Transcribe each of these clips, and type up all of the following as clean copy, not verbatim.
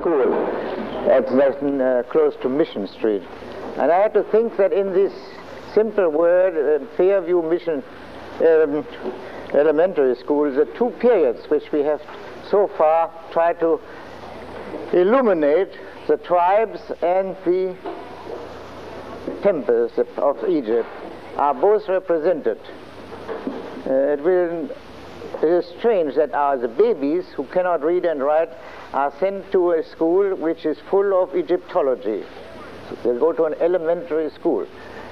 school at close to Mission Street. And I had to think that in this simple word, Fairview Mission Elementary School, the two periods which we have so far tried to illuminate, the tribes and the temples of Egypt, are both represented. It is strange that the babies who cannot read and write are sent to a school which is full of Egyptology. So they go to an elementary school.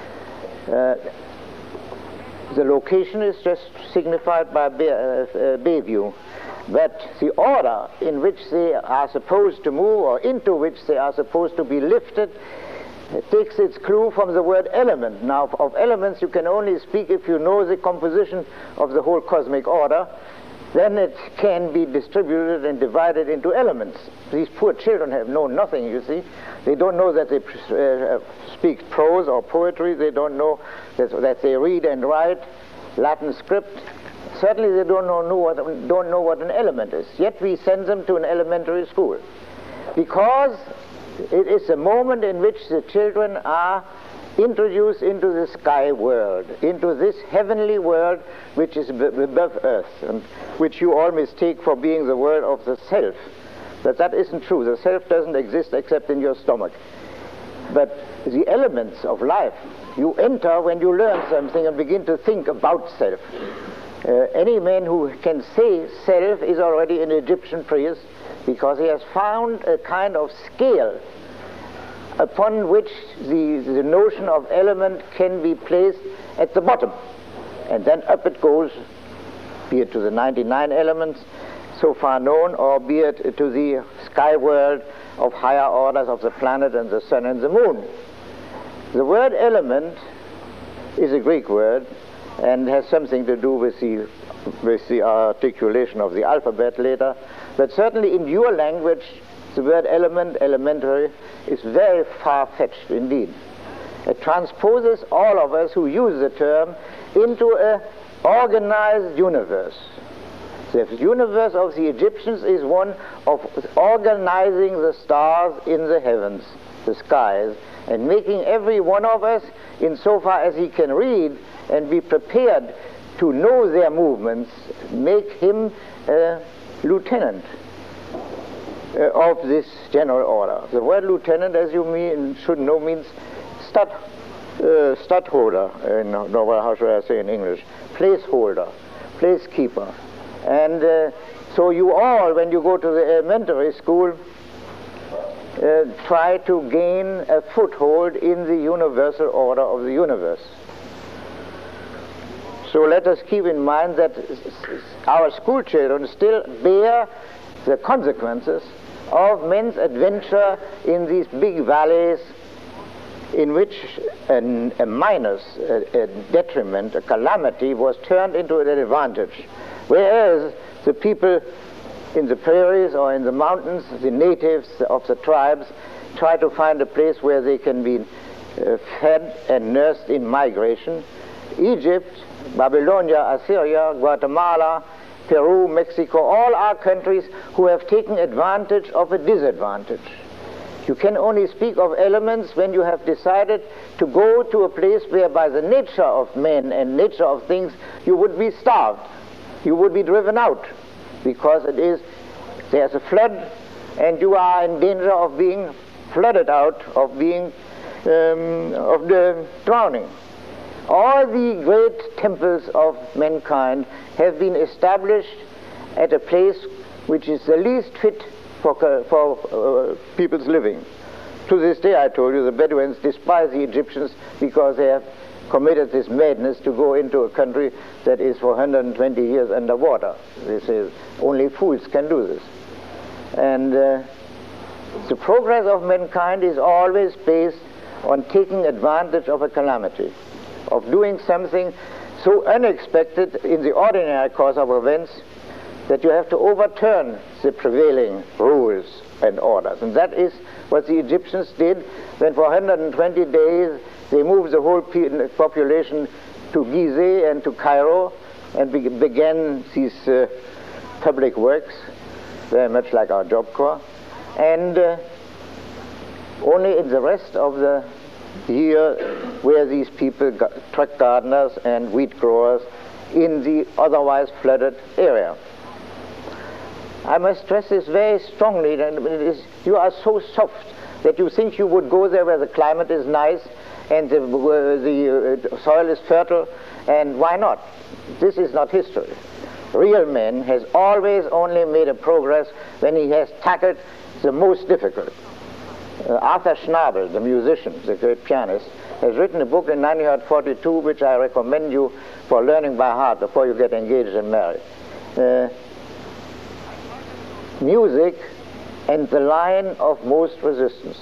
The location is just signified by Bayview, but the order in which they are supposed to move, or into which they are supposed to be lifted, takes its clue from the word element. Now, of elements you can only speak if you know the composition of the whole cosmic order. Then it can be distributed and divided into elements. These poor children have known nothing, you see. They don't know that they speak prose or poetry. They don't know that they read and write Latin script. Certainly they don't know what an element is. Yet we send them to an elementary school, because it is a moment in which the children are introduced into the sky world, into this heavenly world which is above earth, and which you all mistake for being the world of the self. But that isn't true. The self doesn't exist except in your stomach. But the elements of life you enter when you learn something and begin to think about self. Any man who can say self is already an Egyptian priest, because he has found a kind of scale upon which the notion of element can be placed at the bottom, and then up it goes, be it to the 99 elements so far known, or be it to the sky world of higher orders of the planet and the sun and the moon. The word element is a Greek word and has something to do with the articulation of the alphabet later, but certainly in your language the word element, elementary, is very far-fetched indeed. It transposes all of us who use the term into an organized universe. The universe of the Egyptians is one of organizing the stars in the heavens, the skies, and making every one of us, insofar as he can read and be prepared to know their movements, make him a lieutenant of this general order. The word lieutenant, as you should know, means stadtholder, how should I say in English, placeholder, placekeeper. And so you all, when you go to the elementary school, try to gain a foothold in the universal order of the universe. So let us keep in mind that our school children still bear the consequences of men's adventure in these big valleys, in which a minus, a detriment, a calamity was turned into an advantage. Whereas the people in the prairies or in the mountains, the natives of the tribes, try to find a place where they can be fed and nursed in migration. Egypt, Babylonia, Assyria, Guatemala, Peru, Mexico, all are countries who have taken advantage of a disadvantage. You can only speak of elements when you have decided to go to a place where by the nature of men and nature of things you would be starved. You would be driven out, because there's a flood and you are in danger of being flooded out, of the drowning. All the great temples of mankind have been established at a place which is the least fit for people's living. To this day, I told you, the Bedouins despise the Egyptians because they have committed this madness to go into a country that is for 120 years underwater. They say only fools can do this. And the progress of mankind is always based on taking advantage of a calamity, of doing something so unexpected in the ordinary course of events that you have to overturn the prevailing rules and orders. And that is what the Egyptians did when for 120 days they moved the whole population to Gizeh and to Cairo and began these public works, very much like our Job Corps. and only in the rest of the year were these people truck gardeners and wheat growers in the otherwise flooded area. I must stress this very strongly, that you are so soft that you think you would go there where the climate is nice and the soil is fertile, and why not? This is not history. Real man has always only made a progress when he has tackled the most difficult. Arthur Schnabel, the musician, the great pianist, has written a book in 1942 which I recommend you for learning by heart before you get engaged and married. Music and the line of most resistance.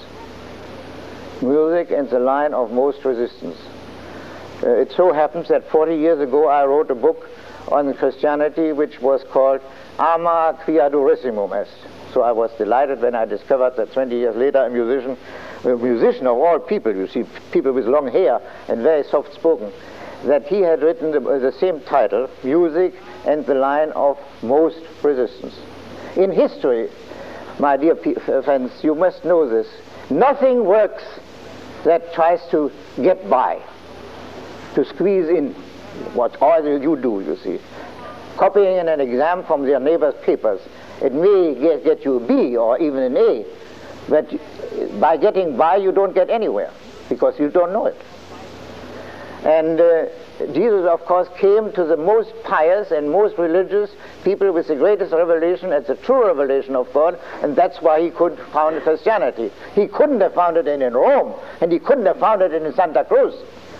Music and the line of most resistance. It so happens that 40 years ago I wrote a book on Christianity which was called Ama Quia Durissimum Est. So I was delighted when I discovered that 20 years later a musician of all people, you see, people with long hair and very soft-spoken, that he had written the same title, Music and the Line of Most Resistance. In history, my dear friends, you must know this, nothing works that tries to get by, to squeeze in what all you do, you see. Copying in an exam from your neighbor's papers, it may get you a B or even an A, but by getting by you don't get anywhere because you don't know it. And Jesus, of course, came to the most pious and most religious people with the greatest revelation as the true revelation of God, and that's why he could found Christianity. He couldn't have founded it in Rome, and he couldn't have founded it in Santa Cruz.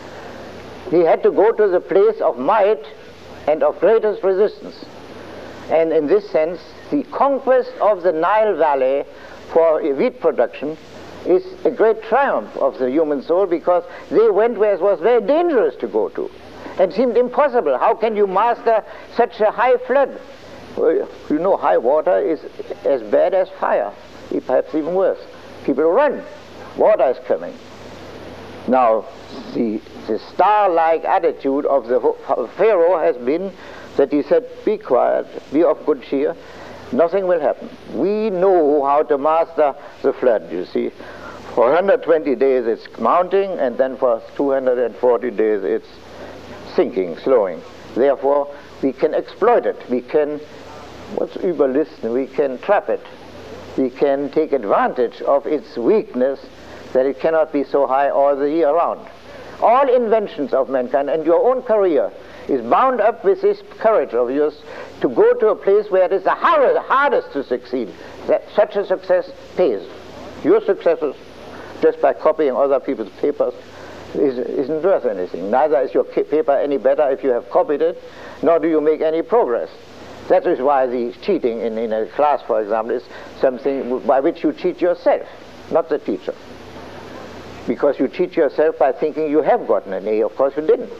He had to go to the place of might and of greatest resistance. And in this sense, the conquest of the Nile Valley for wheat production is a great triumph of the human soul, because they went where it was very dangerous to go to. It seemed impossible. How can you master such a high flood? Well, you know, high water is as bad as fire, perhaps even worse. People run. Water is coming. Now, the star-like attitude of the Pharaoh has been that he said, be quiet, be of good cheer, nothing will happen. We know how to master the flood, you see. For 120 days it's mounting, and then for 240 days it's sinking, slowing. Therefore, we can exploit it. We can, what's überlisten? We can trap it. We can take advantage of its weakness, that it cannot be so high all the year round. All inventions of mankind and your own career is bound up with this courage of yours to go to a place where it is the hardest to succeed. That such a success pays. Your successes, just by copying other people's papers, isn't worth anything. Neither is your paper any better if you have copied it, nor do you make any progress. That is why the cheating in a class, for example, is something by which you cheat yourself, not the teacher. Because you cheat yourself by thinking you have gotten an A. Of course you didn't.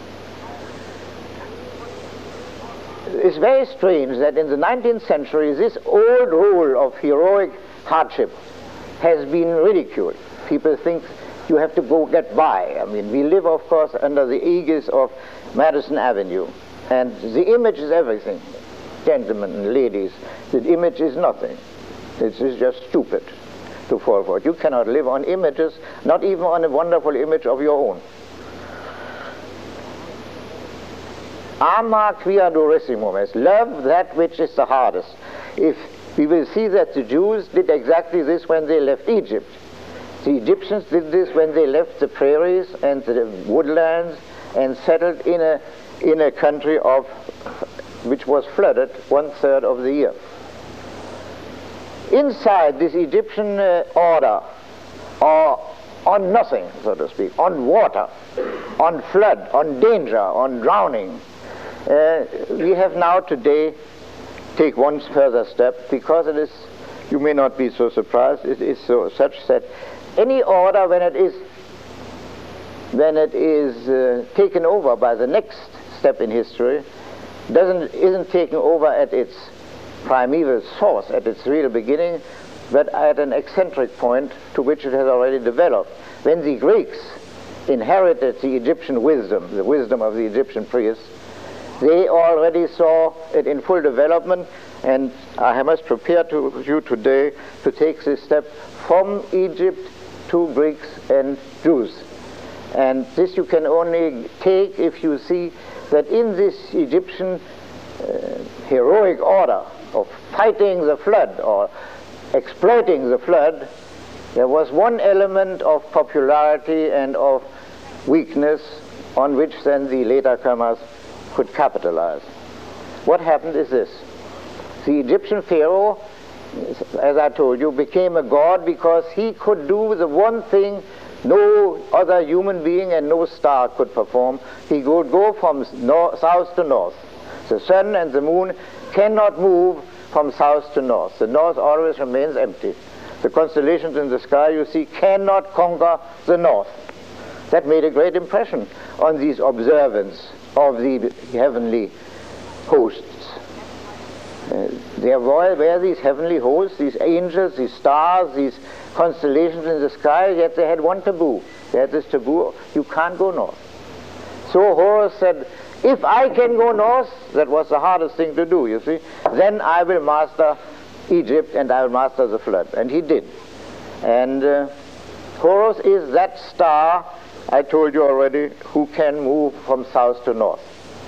It's very strange that in the 19th century this old rule of heroic hardship has been ridiculed. People think you have to go get by. I mean, we live, of course, under the aegis of Madison Avenue, and the image is everything. Gentlemen and ladies, the image is nothing. It's just stupid to fall for it. You cannot live on images, not even on a wonderful image of your own. Ama quia durissimum est, love that which is the hardest. If we will see that the Jews did exactly this when they left Egypt. The Egyptians did this when they left the prairies and the woodlands and settled in a country which was flooded 1/3 of the year. Inside this Egyptian order, or on nothing, so to speak, on water, on flood, on danger, on drowning, we have now today take one further step, because it is, you may not be so surprised, it is such that any order, when it is taken over by the next step in history, isn't taken over at its primeval source, at its real beginning, but at an eccentric point to which it has already developed. When the Greeks inherited the Egyptian wisdom, the wisdom of the Egyptian priests, they already saw it in full development And I must prepare to you today to take this step from Egypt to Greeks and Jews. And this you can only take if you see that in this Egyptian heroic order of fighting the flood or exploiting the flood, there was one element of popularity and of weakness on which then the later comers could capitalize. What happened is this. The Egyptian pharaoh, as I told you, became a god because he could do the one thing no other human being and no star could perform. He would go from south to north. The sun and the moon cannot move from south to north. The north always remains empty. The constellations in the sky, you see, cannot conquer the north. That made a great impression on these observants of the heavenly hosts. There were these heavenly hosts, these angels, these stars, these constellations in the sky, yet they had one taboo. They had this taboo: you can't go north. So Horus said, if I can go north, that was the hardest thing to do, you see, then I will master Egypt and I will master the flood. And he did. And Horus is that star, I told you already, who can move from south to north.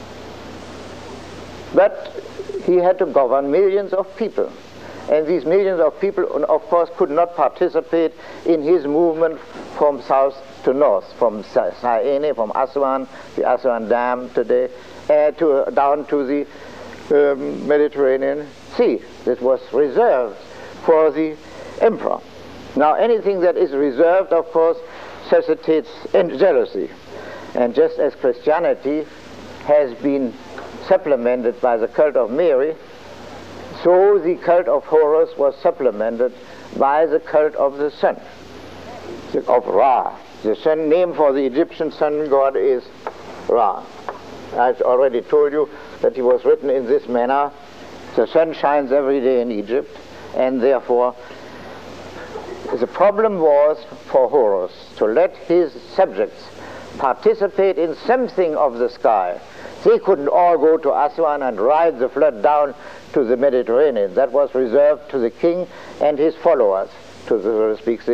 But he had to govern millions of people. And these millions of people, of course, could not participate in his movement from south to north, from Syene, from Aswan, the Aswan Dam today, down to the Mediterranean Sea. This was reserved for the emperor. Now, anything that is reserved, of course, suscitates jealousy. And just as Christianity has been supplemented by the cult of Mary, so the cult of Horus was supplemented by the cult of the sun, of Ra. The sun name for the Egyptian sun god is Ra. I've already told you that he was written in this manner. The sun shines every day in Egypt, and therefore the problem was for Horus to let his subjects participate in something of the sky. They couldn't all go to Aswan and ride the flood down to the Mediterranean. That was reserved to the king and his followers, to, so to speak,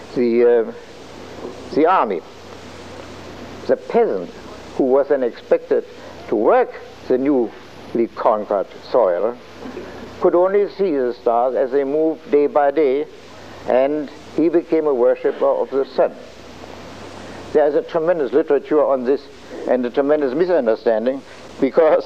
the army. The peasant, who was then expected to work the newly conquered soil, could only see the stars as they moved day by day, and he became a worshipper of the sun. There is a tremendous literature on this and a tremendous misunderstanding, because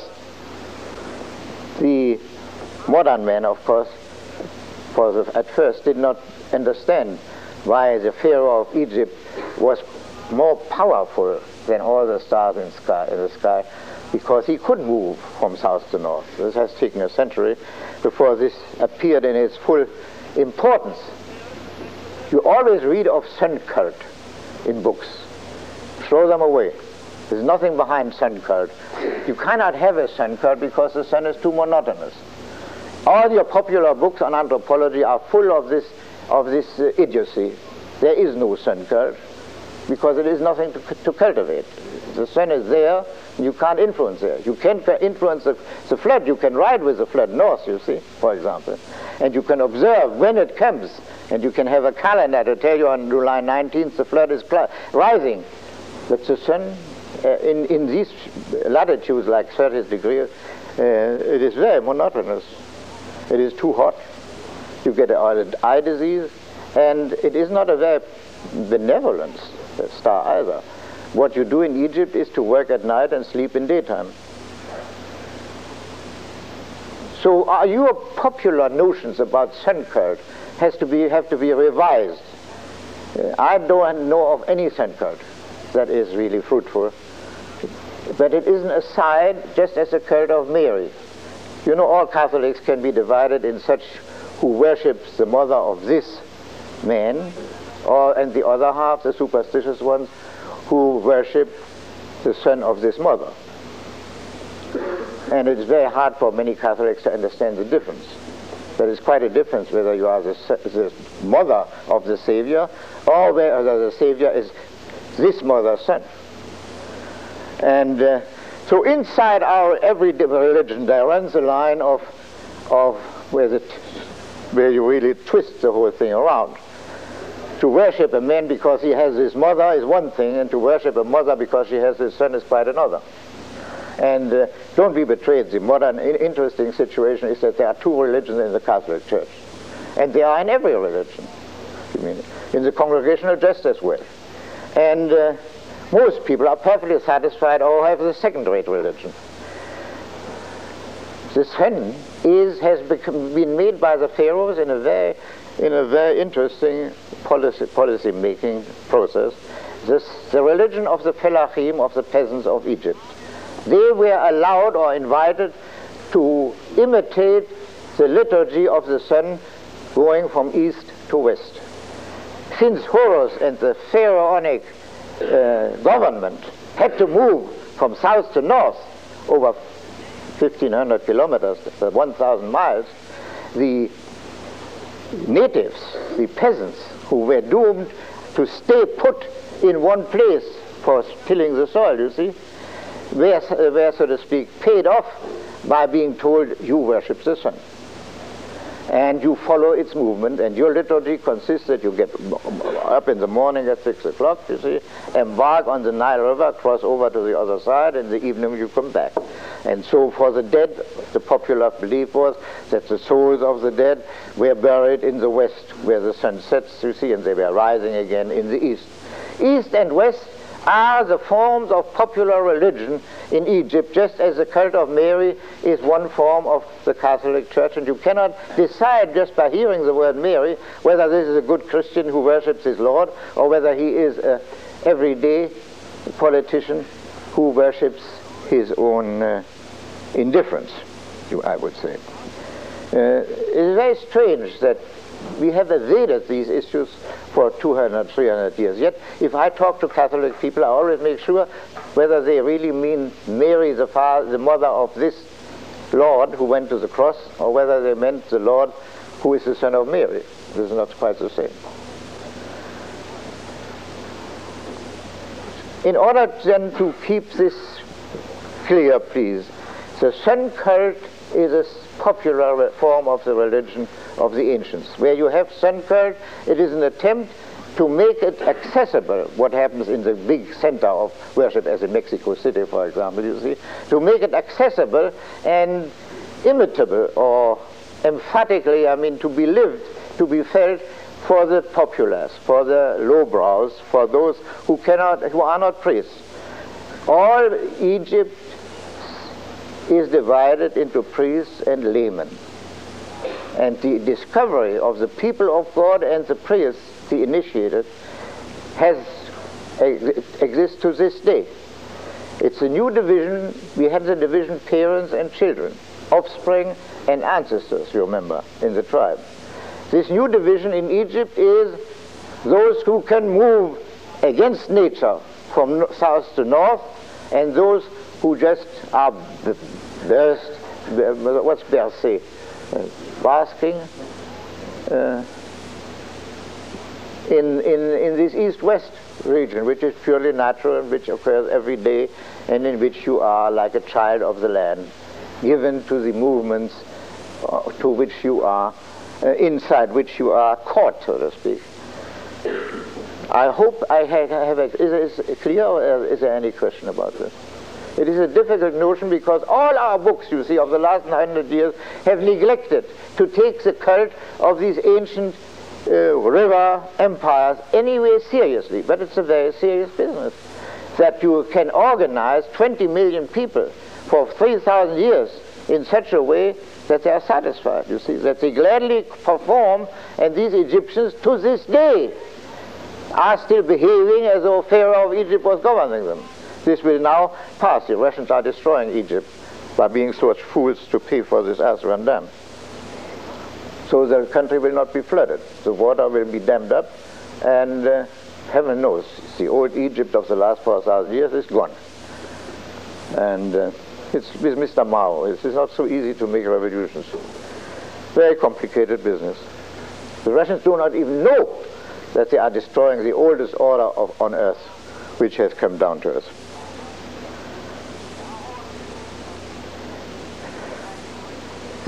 the modern man, of course, at first did not understand why the Pharaoh of Egypt was more powerful than all the stars in the sky, because he could move from south to north. This has taken a century before this appeared in its full importance. You always read of sun cult in books. Throw them away. There's nothing behind sun cult. You cannot have a sun cult because the sun is too monotonous. All your popular books on anthropology are full of this idiocy. There is no sun cult because it is nothing to cultivate. The sun is there, you can't influence it. You can't influence the flood. You can ride with the flood north, you see, for example. And you can observe when it comes, and you can have a calendar to tell you on July 19th the flood is rising. But the sun, in these latitudes like 30 degrees, it is very monotonous. It is too hot. You get an eye disease, and it is not a very benevolent star either. What you do in Egypt is to work at night and sleep in daytime. So your popular notions about sun cult have to be revised. I don't know of any sun cult that is really fruitful, but it is an aside, just as the cult of Mary. You know, all Catholics can be divided in such who worships the mother of this man, and the other half, the superstitious ones, who worship the son of this mother. And it is very hard for many Catholics to understand the difference. There is quite a difference whether you are the mother of the Savior, or whether the Savior is this mother's son. And so inside our every religion there runs a line of of where you really twist the whole thing around. To worship a man because he has his mother is one thing, and to worship a mother because she has his son is quite another. And don't be betrayed. The modern interesting situation is that there are two religions in the Catholic Church. And they are in every religion. In the Congregational just as well. And most people are perfectly satisfied or have the second-rate religion. The Son has been made by the pharaohs in a very interesting policy-making process. The religion of the Felahim, of the peasants of Egypt. They were allowed or invited to imitate the liturgy of the sun going from east to west. Since Horus and the pharaonic government had to move from south to north over 1,500 kilometers, 1,000 miles, the natives, the peasants, who were doomed to stay put in one place for tilling the soil, you see, were, so to speak, paid off by being told, you worship the sun. And you follow its movement, and your liturgy consists that you get up in the morning at 6 o'clock, you see, embark on the Nile River, cross over to the other side, and in the evening you come back. And so for the dead, the popular belief was that the souls of the dead were buried in the west, where the sun sets, you see, and they were rising again in the east. East and west are the forms of popular religion in Egypt, just as the cult of Mary is one form of the Catholic Church, and you cannot decide just by hearing the word Mary whether this is a good Christian who worships his Lord or whether he is an everyday politician who worships his own indifference, I would say. It is very strange that we have evaded these issues for 200, 300 years. Yet, if I talk to Catholic people, I always make sure whether they really mean Mary, the mother of this Lord who went to the cross, or whether they meant the Lord who is the son of Mary. This is not quite the same. In order then to keep this clear, please, the sun cult is a popular form of the religion of the ancients. Where you have sun cult, it is an attempt to make it accessible, what happens in the big center of worship, as in Mexico City, for example, you see, to make it accessible and imitable, or emphatically, to be lived, to be felt for the populace, for the lowbrows, for those who are not priests. All Egypt is divided into priests and laymen. And the discovery of the people of God and the priests, the initiated, exists to this day. It's a new division. We had the division parents and children, offspring and ancestors, you remember, in the tribe. This new division in Egypt is those who can move against nature from south to north, and those who just are burst, what's bercé? Basking in this east-west region, which is purely natural and which occurs every day, and in which you are like a child of the land, given to the movements to which you are, inside which you are caught, so to speak. I hope I have is it clear, or is there any question about this? It is a difficult notion because all our books, you see, of the last 100 years have neglected to take the cult of these ancient river empires anyway seriously. But it's a very serious business, that you can organize 20 million people for 3,000 years in such a way that they are satisfied, you see, that they gladly perform, and these Egyptians to this day are still behaving as though Pharaoh of Egypt was governing them. This will now pass. The Russians are destroying Egypt by being such fools to pay for this Aswan Dam. So the country will not be flooded. The water will be dammed up, and heaven knows, the old Egypt of the last 4,000 years is gone. And it's with Mr. Mao. It's not so easy to make revolutions. Very complicated business. The Russians do not even know that they are destroying the oldest order on earth, which has come down to us.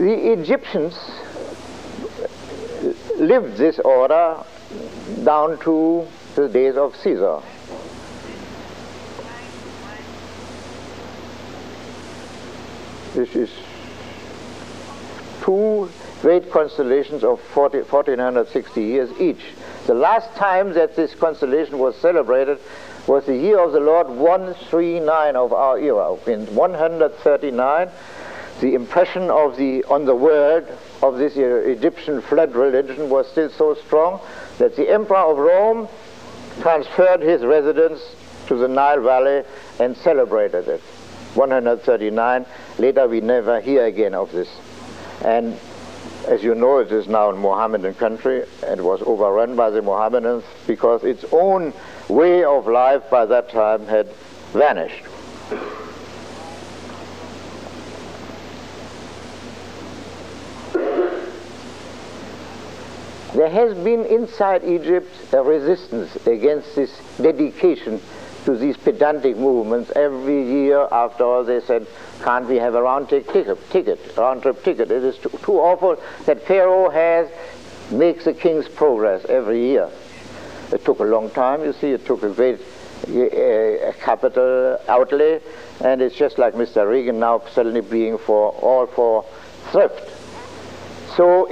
The Egyptians lived this order down to the days of Caesar. This is two great constellations of 1460 years each. The last time that this constellation was celebrated was the year of the Lord 139 of our era. In 139, the impression of on the world of this Egyptian flood religion was still so strong that the Emperor of Rome transferred his residence to the Nile Valley and celebrated it. 139. Later we never hear again of this. And as you know, it is now a Mohammedan country and was overrun by the Mohammedans because its own way of life by that time had vanished. There has been inside Egypt a resistance against this dedication to these pedantic movements. Every year after all they said, can't we have a round-trip ticket? It is too awful that Pharaoh makes the king's progress every year. It took a long time, you see, it took a great capital outlay, and it's just like Mr. Reagan now suddenly being all for thrift. So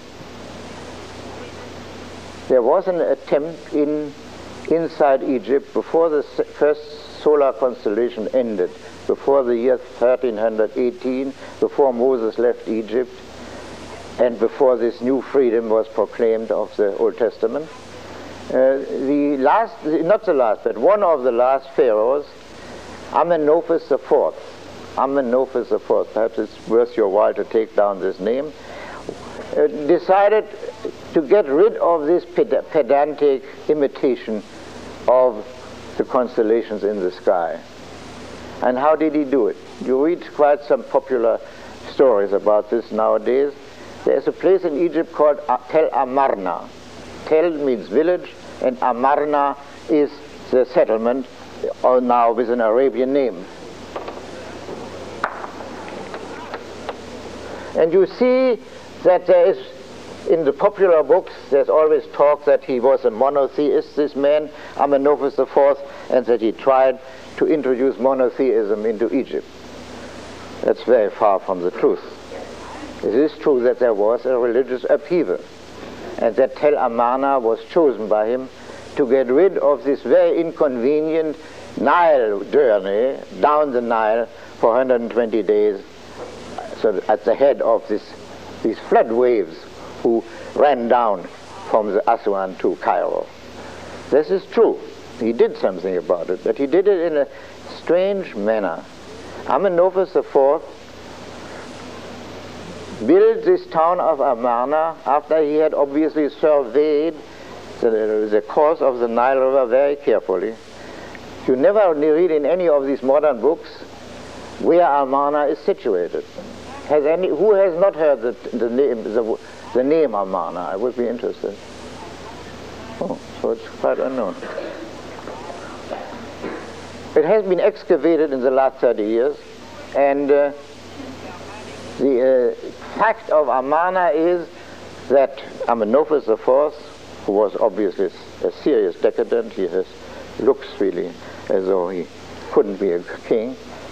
there was an attempt inside Egypt before the first solar constellation ended, before the year 1318, before Moses left Egypt, and before this new freedom was proclaimed of the Old Testament. Not the last, but one of the last pharaohs, Amenophis IV. Amenophis IV, perhaps it's worth your while to take down this name, decided to get rid of this pedantic imitation of the constellations in the sky. And how did he do it? You read quite some popular stories about this nowadays. There's a place in Egypt called Tel Amarna. Tel means village, and Amarna is the settlement, or now with an Arabian name. And you see that there is, in the popular books, there's always talk that he was a monotheist, this man, Amenophis IV, and that he tried to introduce monotheism into Egypt. That's very far from the truth. It is true that there was a religious upheaval, and that Tel Amarna was chosen by him to get rid of this very inconvenient Nile journey down the Nile for 120 days, so at the head of these flood waves who ran down from the Aswan to Cairo. This is true. He did something about it, but he did it in a strange manner. Amenophis IV built this town of Amarna after he had obviously surveyed the course of the Nile River very carefully. You never read in any of these modern books where Amarna is situated. Who has not heard the name Amarna? I would be interested. Oh, so it's quite unknown. It has been excavated in the last 30 years, and the fact of Amarna is that Amenophis IV, who was obviously a serious decadent, looks really as though he couldn't be a king,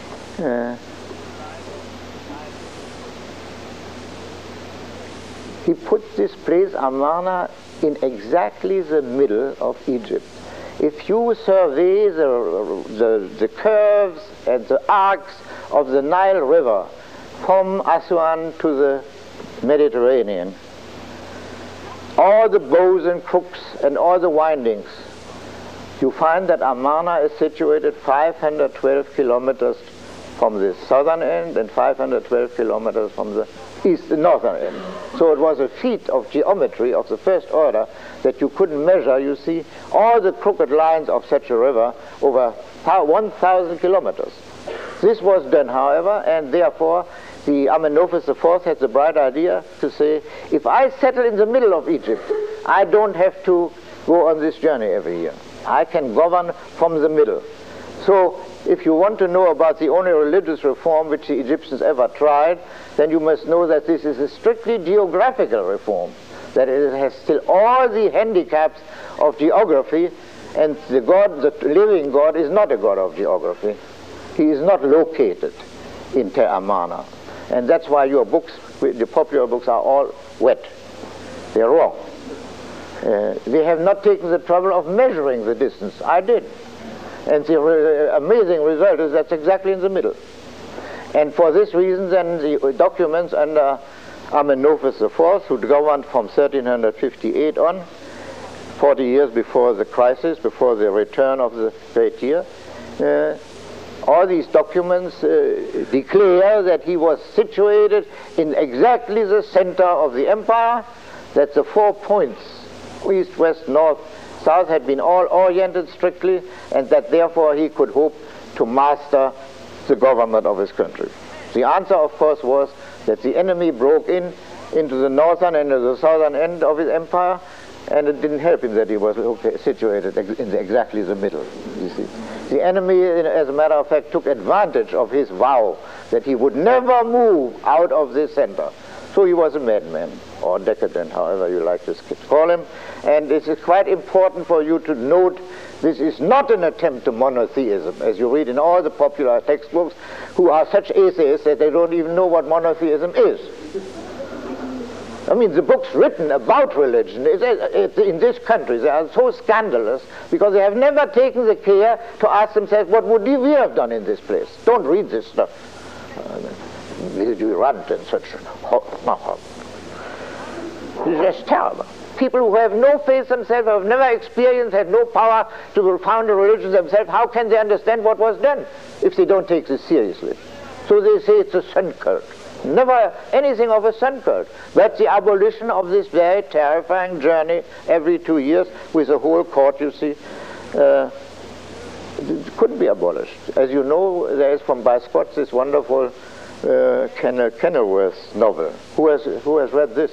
he put this place, Amarna, in exactly the middle of Egypt. If you survey the curves and the arcs of the Nile River from Aswan to the Mediterranean, all the bows and crooks and all the windings, you find that Amarna is situated 512 kilometers from the southern end and 512 kilometers from the northern end. So it was a feat of geometry of the first order that you couldn't measure, you see, all the crooked lines of such a river over 1,000 kilometers. This was done, however, and therefore the Amenophis IV had the bright idea to say, if I settle in the middle of Egypt, I don't have to go on this journey every year. I can govern from the middle. So if you want to know about the only religious reform which the Egyptians ever tried, then you must know that this is a strictly geographical reform, that it has still all the handicaps of geography, and the God, the living God, is not a God of geography. He is not located in Te Amana. And that's why your books, the popular books, are all wet. They're wrong. They have not taken the trouble of measuring the distance. I did. And the amazing result is that's exactly in the middle. And for this reason, then, the documents under Amenophis IV, who governed from 1358 on, 40 years before the crisis, before the return of the great year, all these documents declare that he was situated in exactly the center of the empire, that the 4 points, east, west, north, south, had been all oriented strictly, and that therefore he could hope to master the government of his country. The answer, of course, was that the enemy broke into the northern and the southern end of his empire, and it didn't help him that he was situated in exactly the middle, you see. The enemy, as a matter of fact, took advantage of his vow that he would never move out of this center. So he was a madman, or decadent, however you like to call him. And it is quite important for you to note this is not an attempt to monotheism, as you read in all the popular textbooks, who are such atheists that they don't even know what monotheism is. I mean, the books written about religion in this country, they are so scandalous because they have never taken the care to ask themselves, what would we have done in this place? Don't read this stuff. You rant and such. It's just terrible. People who have no faith themselves, have never experienced, have no power to found a religion themselves, how can they understand what was done if they don't take this seriously? So they say it's a sun cult. Never anything of a sun cult. That's the abolition of this very terrifying journey every 2 years with the whole court, you see. It couldn't be abolished. As you know, there is by Scott this wonderful Kenilworth novel. Who has read this?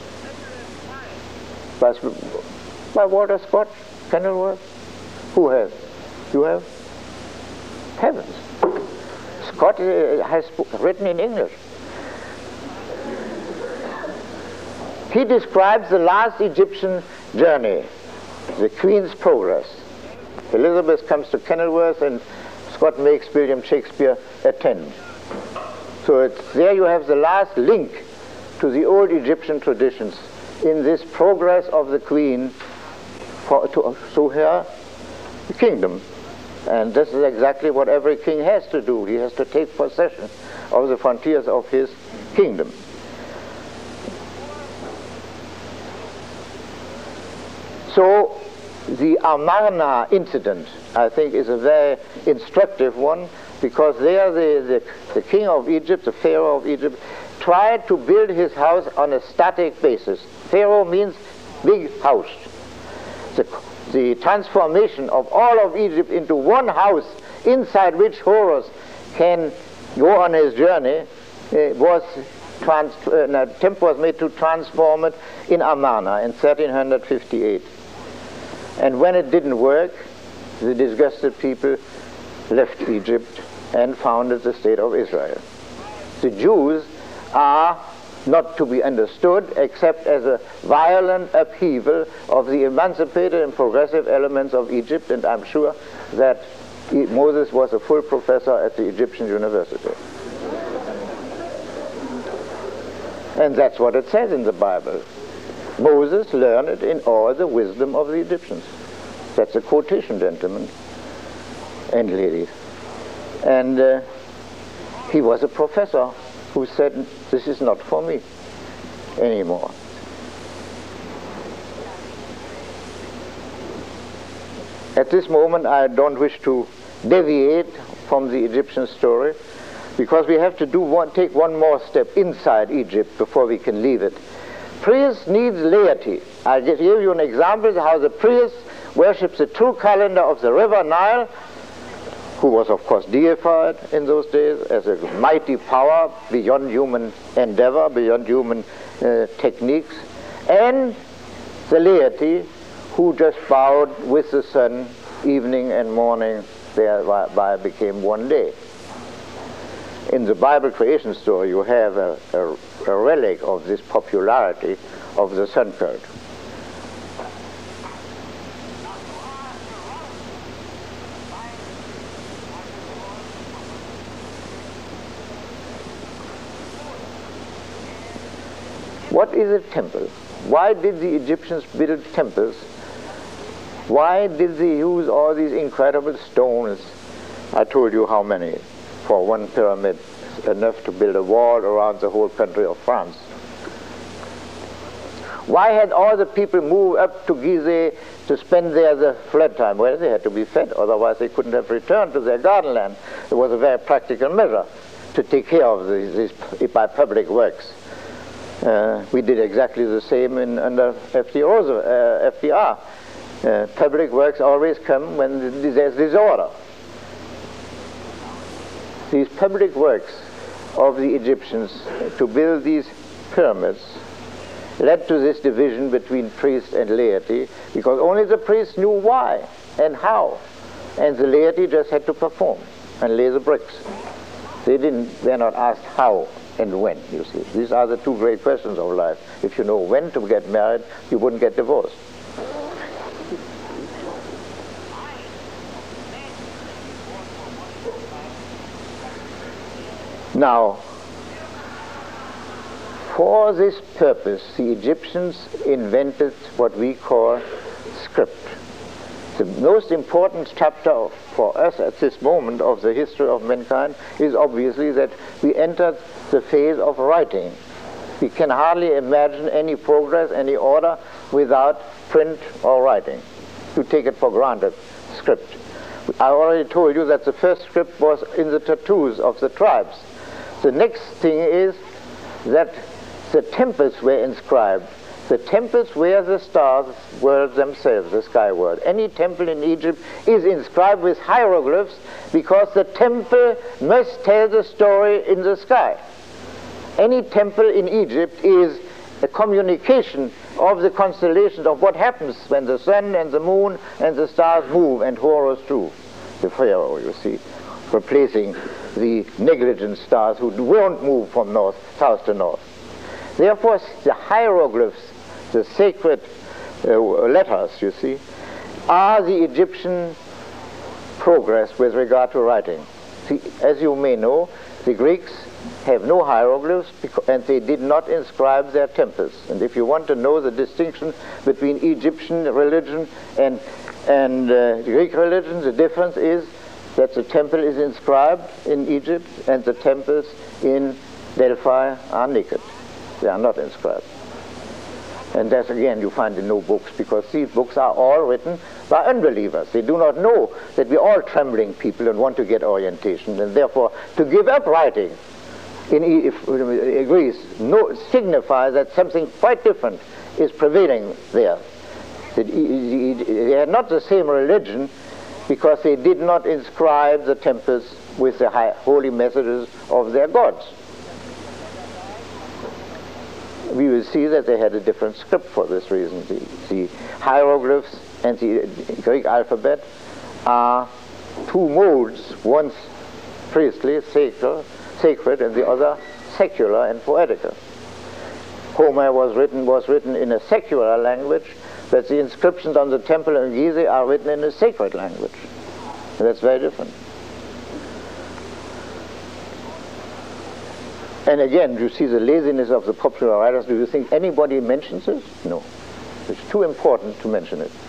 By Walter Scott, Kenilworth? Who has? You have? Heavens. Scott has written in English. He describes the last Egyptian journey, the Queen's Progress. Elizabeth comes to Kenilworth and Scott makes William Shakespeare attend. So there you have the last link to the old Egyptian traditions in this progress of the Queen to her kingdom. And this is exactly what every king has to do. He has to take possession of the frontiers of his kingdom. So the Amarna incident, I think, is a very instructive one, because there the king of Egypt, the Pharaoh of Egypt, tried to build his house on a static basis. Pharaoh means big house. The transformation of all of Egypt into one house inside which Horus can go on his journey an attempt was made to transform it in Amarna in 1358. And when it didn't work, the disgusted people left Egypt and founded the state of Israel. The Jews are not to be understood except as a violent upheaval of the emancipated and progressive elements of Egypt, and I'm sure that Moses was a full professor at the Egyptian university. And that's what it says in the Bible. Moses learned in all the wisdom of the Egyptians. That's a quotation, gentlemen and ladies. And he was a professor who said, this is not for me anymore. At this moment, I don't wish to deviate from the Egyptian story, because we have to take one more step inside Egypt before we can leave it. Priest needs laity. I'll give you an example of how the priest worships the true calendar of the river Nile, who was of course deified in those days as a mighty power beyond human endeavor, beyond human techniques, and the laity who just bowed with the sun evening and morning thereby became one day. In the Bible creation story, you have a relic of this popularity of the sun cult. What is a temple? Why did the Egyptians build temples? Why did they use all these incredible stones? I told you how many for one pyramid, enough to build a wall around the whole country of France. Why had all the people moved up to Gizeh to spend there the flood time? Well, they had to be fed, otherwise they couldn't have returned to their garden land. It was a very practical measure to take care of these by public works. We did exactly the same under FDR. Public works always come when there's disorder. These public works of the Egyptians to build these pyramids led to this division between priest and laity, because only the priests knew why and how, and the laity just had to perform and lay the bricks. They're not asked how and when, you see. These are the two great questions of life. If you know when to get married, you wouldn't get divorced. Now, for this purpose, the Egyptians invented what we call script. The most important chapter for us at this moment of the history of mankind is obviously that we entered the phase of writing. We can hardly imagine any progress, any order, without print or writing. You take it for granted, script. I already told you that the first script was in the tattoos of the tribes. The next thing is that the temples were inscribed. The temples were the stars world themselves, the sky world. Any temple in Egypt is inscribed with hieroglyphs because the temple must tell the story in the sky. Any temple in Egypt is a communication of the constellations of what happens when the sun and the moon and the stars move and Horus too, the pharaoh, you see, replacing the negligent stars who won't move from south to north. Therefore, the hieroglyphs, the sacred letters, you see, are the Egyptian progress with regard to writing. See, as you may know, the Greeks have no hieroglyphs and they did not inscribe their temples. And if you want to know the distinction between Egyptian religion and Greek religion, the difference is that the temple is inscribed in Egypt and the temples in Delphi are naked. They are not inscribed. And that again you find in no books, because these books are all written by unbelievers. They do not know that we're all trembling people and want to get orientation, and therefore to give up writing in Greece signifies that something quite different is prevailing there. They had not the same religion because they did not inscribe the temples with the holy messages of their gods. We will see that they had a different script for this reason. The hieroglyphs and the Greek alphabet are two modes, one priestly, sacred, and the other secular and poetical. Homer was written in a secular language, but the inscriptions on the temple in Gizeh are written in a sacred language. And that's very different. And again, you see the laziness of the popular writers. Do you think anybody mentions this? No. It's too important to mention it.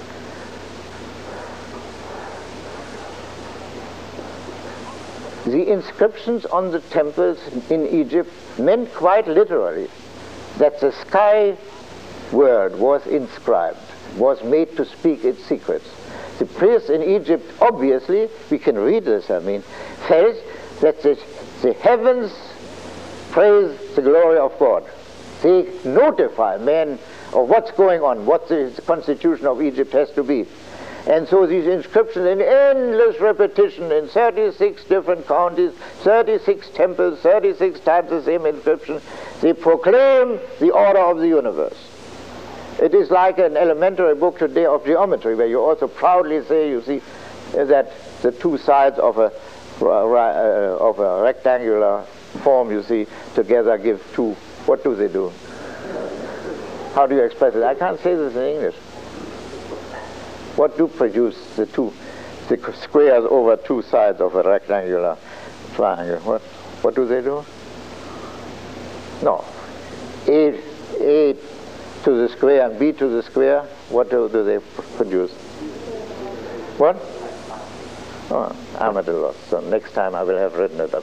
The inscriptions on the temples in Egypt meant quite literally that the sky world was inscribed, was made to speak its secrets. The priests in Egypt, obviously, we can read this, felt that the heavens praise the glory of God. They notify men of what's going on, what the constitution of Egypt has to be. And so these inscriptions in endless repetition in 36 different counties, 36 temples, 36 times the same inscription, they proclaim the order of the universe. It is like an elementary book today of geometry, where you also proudly say, you see, that the two sides of a rectangular form, you see, together give two. What do they do? How do you express it? I can't say this in English. What do produce the squares over two sides of a rectangular triangle? What do they do? No. A to the square and B to the square, what do they produce? What? Oh, I'm at a loss. So next time I will have written it up.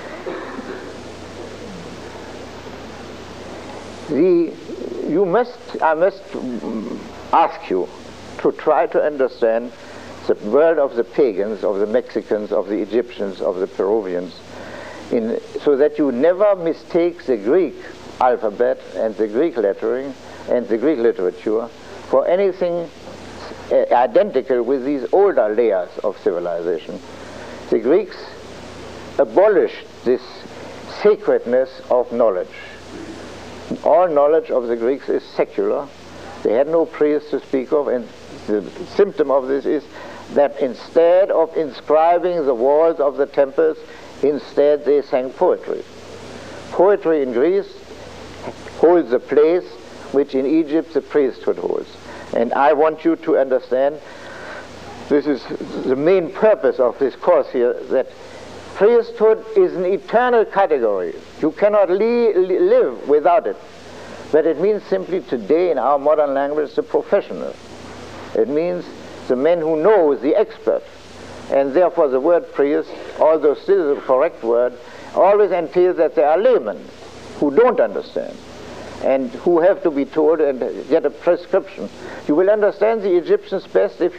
I must ask you to try to understand the world of the pagans, of the Mexicans, of the Egyptians, of the Peruvians, so that you never mistake the Greek alphabet and the Greek lettering and the Greek literature for anything identical with these older layers of civilization. The Greeks abolished this sacredness of knowledge. All knowledge of the Greeks is secular. They had no priests to speak of, and the symptom of this is that instead of inscribing the walls of the temples, instead they sang poetry. Poetry in Greece holds the place which in Egypt the priesthood holds. And I want you to understand, this is the main purpose of this course here, that priesthood is an eternal category. You cannot live without it. But it means simply today in our modern language the professional. It means the man who knows, the expert. And therefore the word priest, although still the correct word, always entails that there are laymen who don't understand and who have to be told and get a prescription. You will understand the Egyptians best if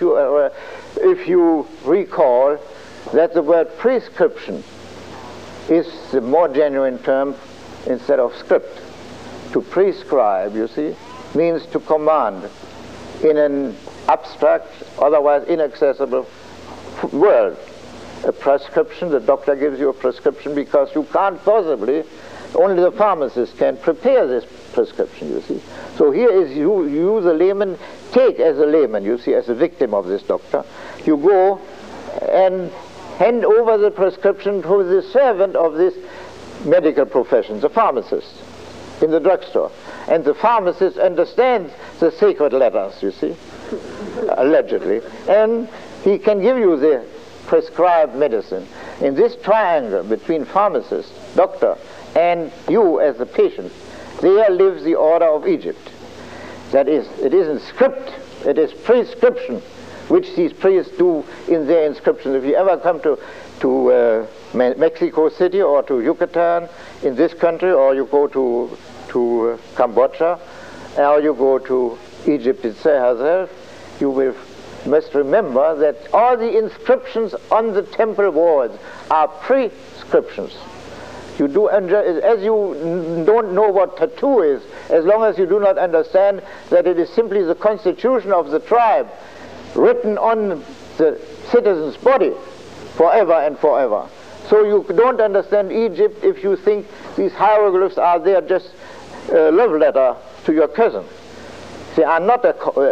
you recall that the word prescription is the more genuine term instead of script. To prescribe, you see, means to command in an abstract, otherwise inaccessible world. A prescription, the doctor gives you a prescription because you can't possibly, only the pharmacist can prepare this prescription, you see. So here is you the layman, take as a layman, you see, as a victim of this doctor. You go and hand over the prescription to the servant of this medical profession, the pharmacist, in the drugstore. And the pharmacist understands the sacred letters, you see, allegedly. And he can give you the prescribed medicine. In this triangle between pharmacist, doctor, and you as the patient, there lives the order of Egypt. That is, it isn't script, it is prescription, which these priests do in their inscriptions. If you ever come to Mexico City or to Yucatan in this country, or you go to Cambodia, or you go to Egypt itself, you must remember that all the inscriptions on the temple walls are prescriptions. You do, as you don't know what tattoo is, as long as you do not understand that it is simply the constitution of the tribe written on the citizen's body forever and forever. So you don't understand Egypt if you think these hieroglyphs are there just a love letter to your cousin. They are not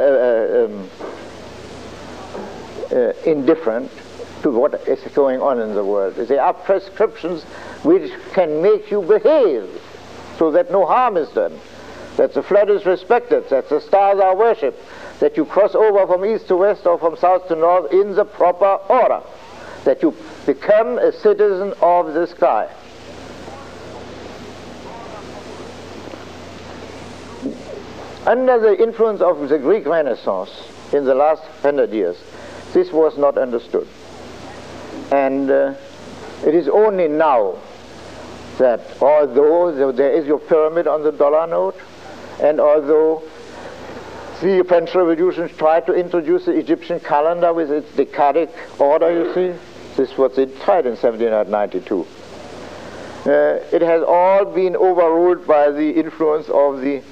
indifferent to what is going on in the world. They are prescriptions which can make you behave so that no harm is done, that the flood is respected, that the stars are worshipped, that you cross over from east to west or from south to north in the proper order, that you become a citizen of the sky. Under the influence of the Greek Renaissance in the last 100 years, this was not understood. And it is only now that although there is your pyramid on the dollar note, and although the French Revolution tried to introduce the Egyptian calendar with its decadic order, you see, this is what they tried in 1792. It has all been overruled by the influence of the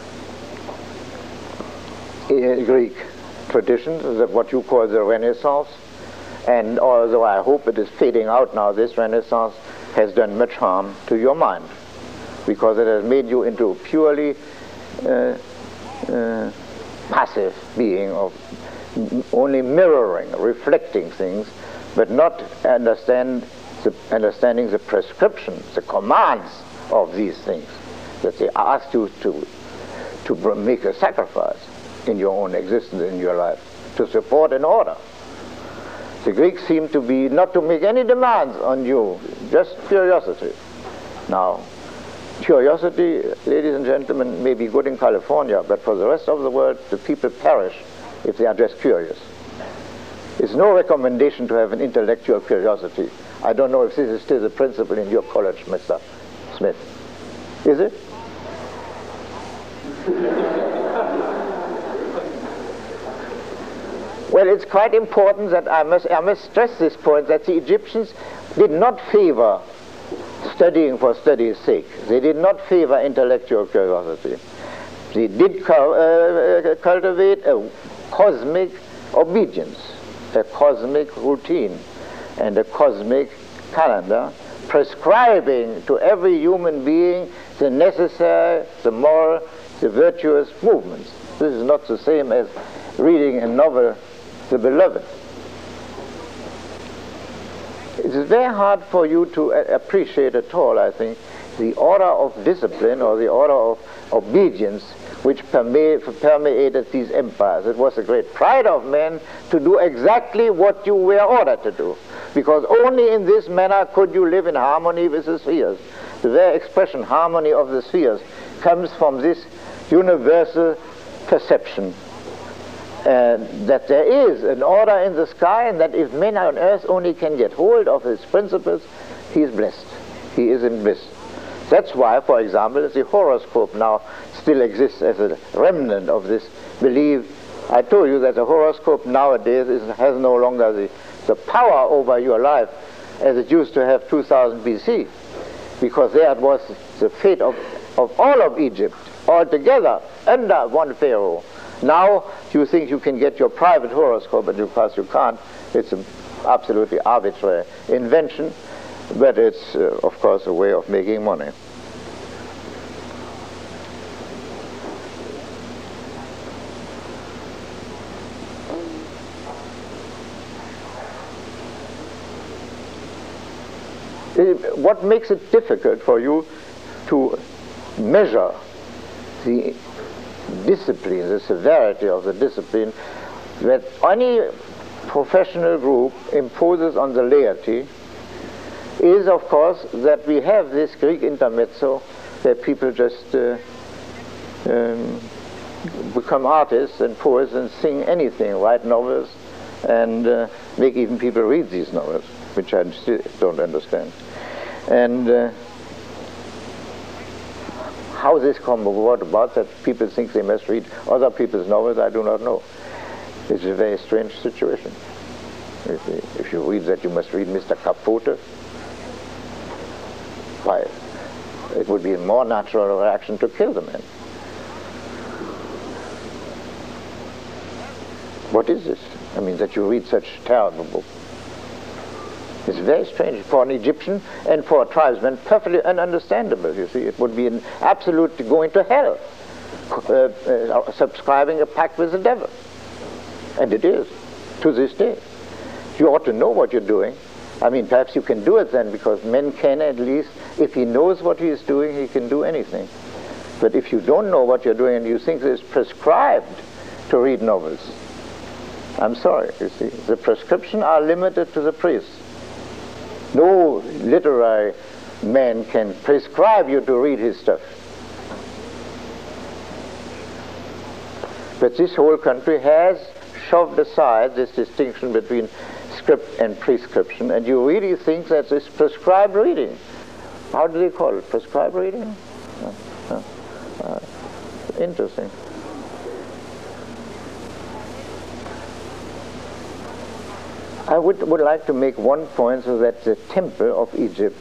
Greek traditions, what you call the Renaissance. And although I hope it is fading out now, this Renaissance has done much harm to your mind, because it has made you into a purely passive being of only mirroring, reflecting things, but not understanding the prescriptions, the commands of these things, that they ask you to make a sacrifice in your own existence, in your life, to support an order. The Greeks seem to be not to make any demands on you, just curiosity. Now, curiosity, ladies and gentlemen, may be good in California, but for the rest of the world, the people perish if they are just curious. It's no recommendation to have an intellectual curiosity. I don't know if this is still the principle in your college, Mr. Smith. Is it? Well, it's quite important that I must stress this point, that the Egyptians did not favor studying for study's sake. They did not favor intellectual curiosity. They did cultivate a cosmic obedience, a cosmic routine, and a cosmic calendar, prescribing to every human being the necessary, the moral, the virtuous movements. This is not the same as reading a novel, The Beloved. It is very hard for you to appreciate at all, I think, the order of discipline or the order of obedience which permeated these empires. It was the great pride of men to do exactly what you were ordered to do, because only in this manner could you live in harmony with the spheres. The very expression, harmony of the spheres, comes from this universal perception that there is an order in the sky, and that if men on earth only can get hold of his principles, he is blessed. He is in bliss. That's why, for example, the horoscope now still exists as a remnant of this belief. I told you that the horoscope nowadays has no longer the power over your life as it used to have 2000 BC, because there it was the fate of all of Egypt altogether under one pharaoh. Now you think you can get your private horoscope, but of course you can't. It's an absolutely arbitrary invention, but it's of course a way of making money. What makes it difficult for you to measure the discipline, the severity of the discipline that any professional group imposes on the laity is, of course, that we have this Greek intermezzo where people just become artists and poets and sing anything, write novels, and make even people read these novels, which I still don't understand. And how this comes about, that people think they must read other people's novels, I do not know. It's a very strange situation. If you read that you must read Mr. Capote, why, it would be a more natural reaction to kill the man. What is this? I mean, that you read such terrible books. It's very strange for an Egyptian and for a tribesman, perfectly ununderstandable, you see. It would be an absolute going to hell, subscribing a pact with the devil. And it is, to this day. You ought to know what you're doing. I mean, perhaps you can do it then, because men can at least, if he knows what he is doing, he can do anything. But if you don't know what you're doing and you think it's prescribed to read novels, I'm sorry, you see. The prescriptions are limited to the priests. No literary man can prescribe you to read his stuff. But this whole country has shoved aside this distinction between script and prescription, and you really think that this prescribed reading, how do they call it? Prescribed reading? Interesting. I would like to make one point, so that the temple of Egypt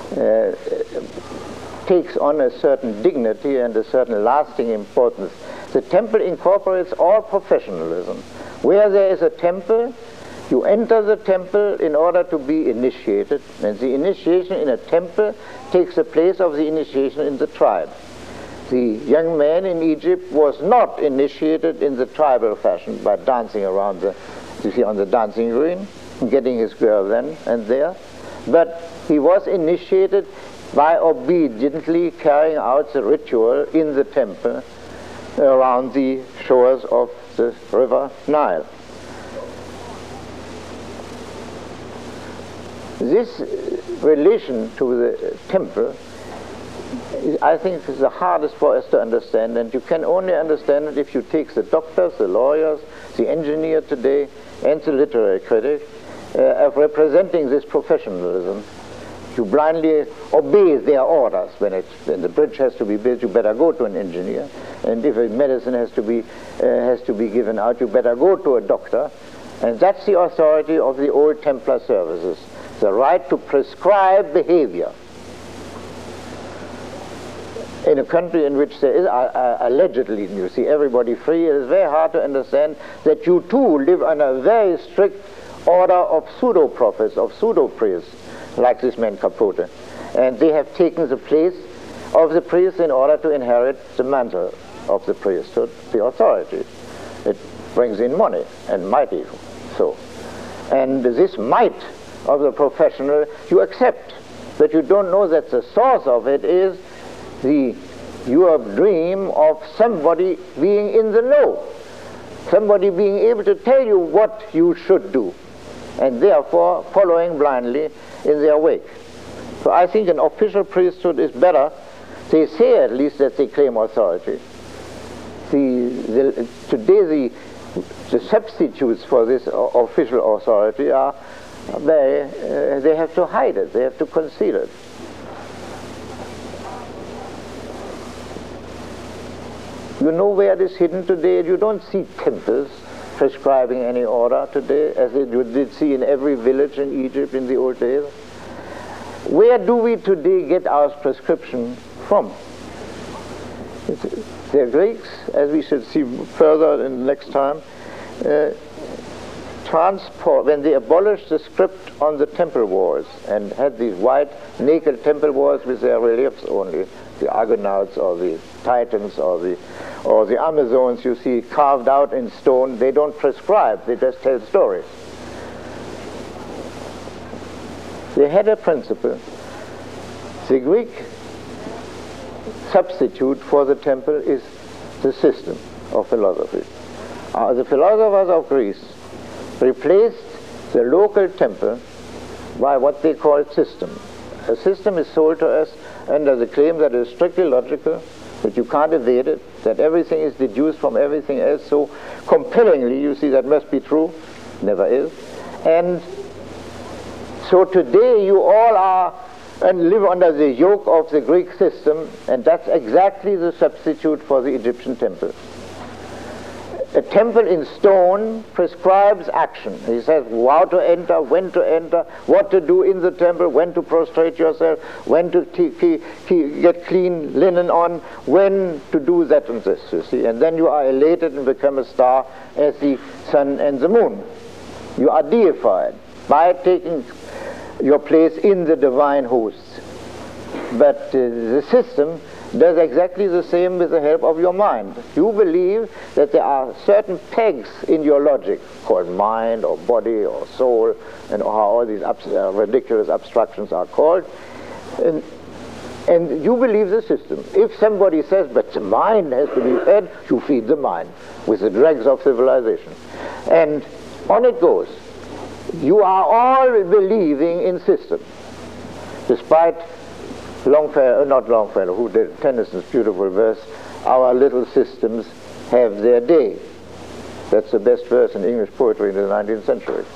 takes on a certain dignity and a certain lasting importance. The temple incorporates all professionalism. Where there is a temple, you enter the temple in order to be initiated, and the initiation in a temple takes the place of the initiation in the tribe. the young man in Egypt was not initiated in the tribal fashion by dancing around you see, on the dancing green, getting his girl then and there, but he was initiated by obediently carrying out the ritual in the temple around the shores of the river Nile. This relation to the temple, I think, is the hardest for us to understand, and you can only understand it if you take the doctors, the lawyers, the engineer today, and the literary critic of representing this professionalism. You blindly obey their orders. When the bridge has to be built, you better go to an engineer, and if a medicine has to be given out, you better go to a doctor, and that's the authority of the old Templar services. The right to prescribe behavior. In a country in which there is allegedly, you see, everybody free, it is very hard to understand that you too live on a very strict order of pseudo-prophets, of pseudo-priests, like this man Capote. And they have taken the place of the priest in order to inherit the mantle of the priesthood, the authority. It brings in money, and mighty so. And this might of the professional you accept, but you don't know that the source of it is your dream of somebody being in the know, somebody being able to tell you what you should do, and therefore following blindly in their wake. So I think an official priesthood is better. They say at least that they claim authority. Today the substitutes for this official authority are they have to hide it, they have to conceal it. You know where it is hidden today? You don't see temples prescribing any order today, as you did see in every village in Egypt in the old days. Where do we today get our prescription from? The Greeks, as we should see further in the next time, when they abolished the script on the temple walls and had these white naked temple walls with their reliefs only, the Argonauts or the Titans or the Amazons you see carved out in stone, they don't prescribe, they just tell stories. They had a principle. The Greek substitute for the temple is the system of philosophy. The philosophers of Greece replaced the local temple by what they call system. A system is sold to us under the claim that it is strictly logical, that you can't evade it, that everything is deduced from everything else so compellingly, you see, that must be true, never is. And so today you all are and live under the yoke of the Greek system, and that's exactly the substitute for the Egyptian temple. A temple in stone prescribes action. He says how to enter, when to enter, what to do in the temple, when to prostrate yourself, when to get clean linen on, when to do that and this, you see. And then you are elated and become a star as the sun and the moon. You are deified by taking your place in the divine hosts. But the system does exactly the same with the help of your mind. You believe that there are certain pegs in your logic called mind or body or soul, and how all these ridiculous abstractions are called, and you believe the system. If somebody says, but the mind has to be fed, you feed the mind with the dregs of civilization. And on it goes. You are all believing in system, despite Longfellow, who did Tennyson's beautiful verse, our little systems have their day. That's the best verse in English poetry in the 19th century.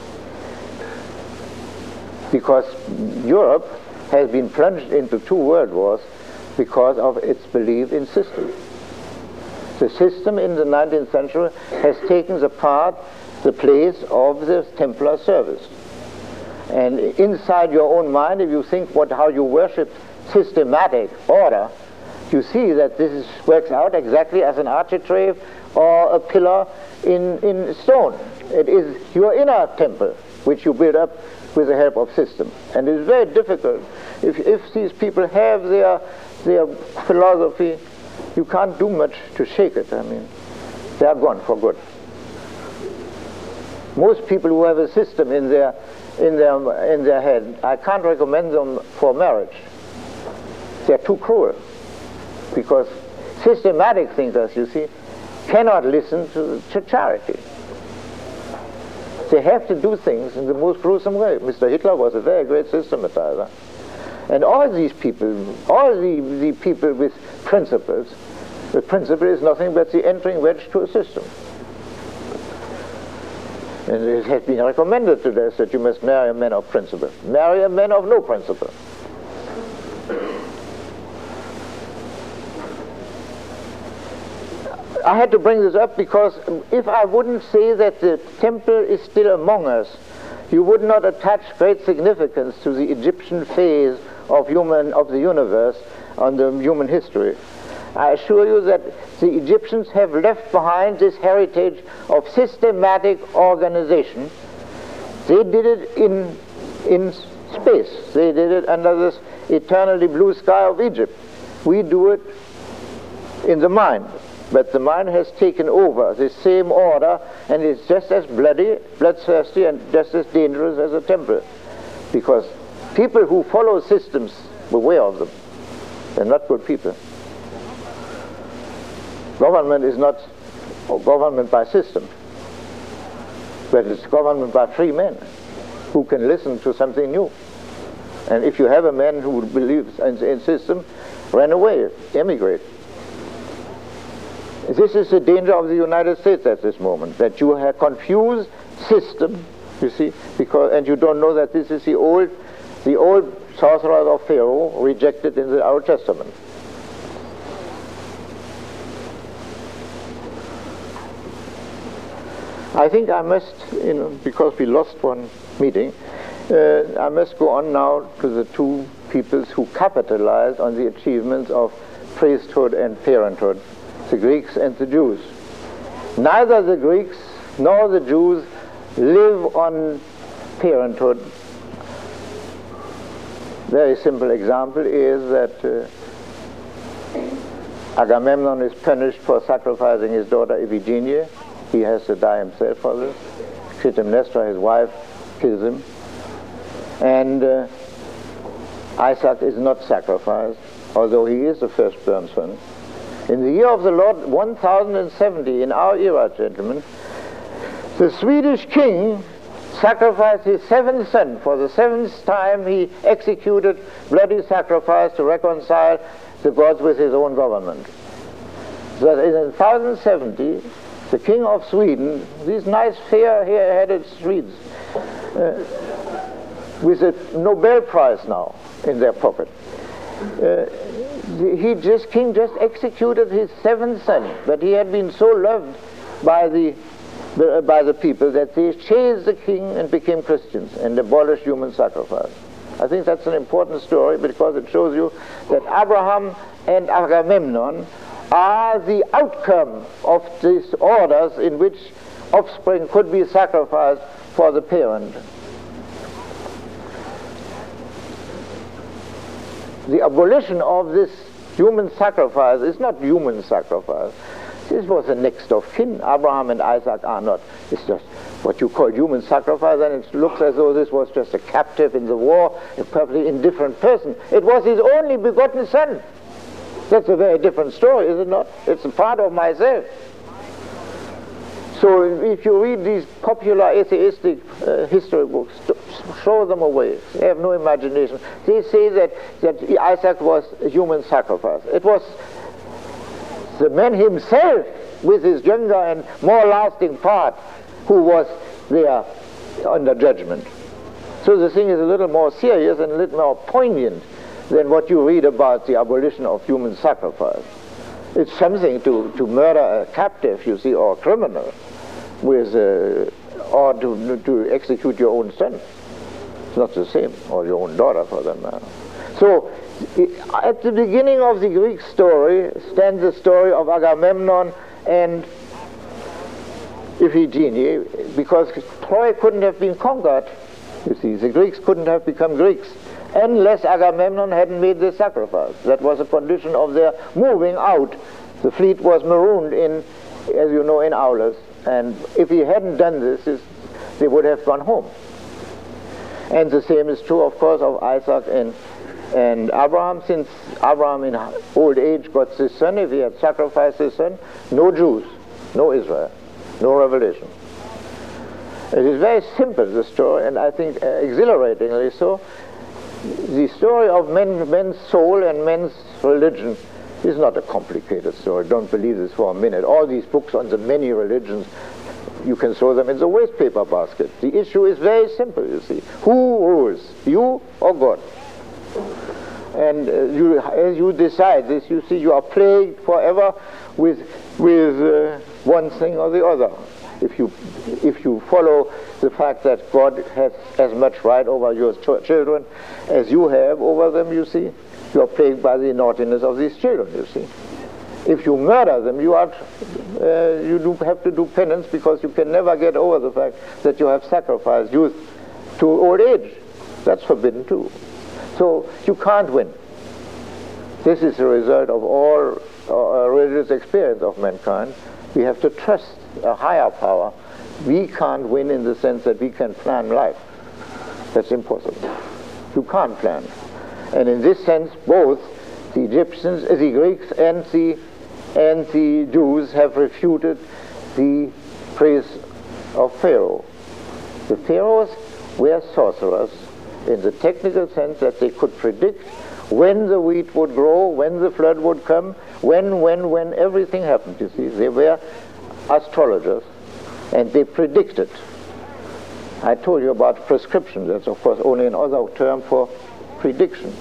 Because Europe has been plunged into 2 world wars because of its belief in system. The system in the 19th century has taken the place of the Templar service. And inside your own mind, if you think how you worship systematic order, you see that this works out exactly as an architrave or a pillar in stone. It is your inner temple which you build up with the help of system. And it is very difficult if these people have their philosophy, you can't do much to shake it. I mean, they are gone for good. Most people who have a system in their head, I can't recommend them for marriage. They're too cruel, because systematic thinkers, you see, cannot listen to charity. They have to do things in the most gruesome way. Mr. Hitler was a very great systematizer. And all these people, all the people with principles, the principle is nothing but the entering wedge to a system. And it has been recommended to us that you must marry a man of principle. Marry a man of no principle. I had to bring this up because if I wouldn't say that the temple is still among us, you would not attach great significance to the Egyptian phase of the universe on the human history. I assure you that the Egyptians have left behind this heritage of systematic organization. They did it in space. They did it under this eternally blue sky of Egypt. We do it in the mind. But the mind has taken over the same order, and is just as bloodthirsty, and just as dangerous as a temple. Because people who follow systems, beware of them. They're not good people. Government is not government by system, but it's government by free men who can listen to something new. And if you have a man who believes in system, run away, emigrate. This is the danger of the United States at this moment, that you have confused system, you see, and you don't know that this is the old sorcerers of Pharaoh rejected in the Old Testament. I think I must, because we lost one meeting, I must go on now to the two peoples who capitalized on the achievements of priesthood and parenthood, the Greeks and the Jews. Neither the Greeks nor the Jews live on parenthood. Very simple example is that Agamemnon is punished for sacrificing his daughter Iphigenia. He has to die himself for this. Clytemnestra, his wife, kills him. And Isaac is not sacrificed, although he is the firstborn son. In the year of the Lord 1070, in our era, gentlemen, the Swedish king sacrificed his seventh son. For the seventh time he executed bloody sacrifice to reconcile the gods with his own government. So that in 1070, the king of Sweden, these nice fair-headed Swedes, with a Nobel Prize now in their pocket, king just executed his seventh son, but he had been so loved by the people that they chased the king and became Christians and abolished human sacrifice. I think that's an important story because it shows you that Abraham and Agamemnon are the outcome of these orders in which offspring could be sacrificed for the parent. The abolition of this human sacrifice is not human sacrifice. This was the next of kin. Abraham and Isaac are not. It's just what you call human sacrifice, and it looks as though this was just a captive in the war, a perfectly indifferent person. It was his only begotten son. That's a very different story, is it not? It's a part of myself. So if you read these popular atheistic history books, throw them away. They have no imagination. They say that Isaac was a human sacrifice. It was the man himself with his younger and more lasting part who was there under judgment. So the thing is a little more serious and a little more poignant than what you read about the abolition of human sacrifice. It's something to murder a captive, you see, or a criminal, or to execute your own son. It's not the same, or your own daughter for that matter. So at the beginning of the Greek story stands the story of Agamemnon and Iphigenia, because Troy couldn't have been conquered. You see, the Greeks couldn't have become Greeks unless Agamemnon hadn't made the sacrifice. That was a condition of their moving out The fleet was marooned in, as you know, in Aulis, and if he hadn't done this, they would have gone home. And the same is true, of course, of Isaac and Abraham. Since Abraham in old age got his son, if he had sacrificed his son, no Jews, no Israel, no revelation. It is very simple, the story, and I think exhilaratingly so. The story of men's soul and men's religion is not a complicated story. Don't believe this for a minute. All these books on the many religions, you can throw them in the waste paper basket. The issue is very simple, you see. Who rules, you or God? And as you decide this, you see, you are plagued forever with one thing or the other. If you follow the fact that God has as much right over your children as you have over them, you see, you are plagued by the naughtiness of these children, you see. If you murder them, you do have to do penance, because you can never get over the fact that you have sacrificed youth to old age. That's forbidden too. So you can't win. This is the result of all religious experience of mankind. We have to trust a higher power. We can't win in the sense that we can plan life. That's impossible. You can't plan. And in this sense, both the Egyptians, the Greeks, and the Jews have refuted the praise of Pharaoh. The pharaohs were sorcerers in the technical sense that they could predict when the wheat would grow, when the flood would come, when everything happened, you see. They were astrologers, and they predicted. I told you about prescription. That's, of course, only another term for prediction.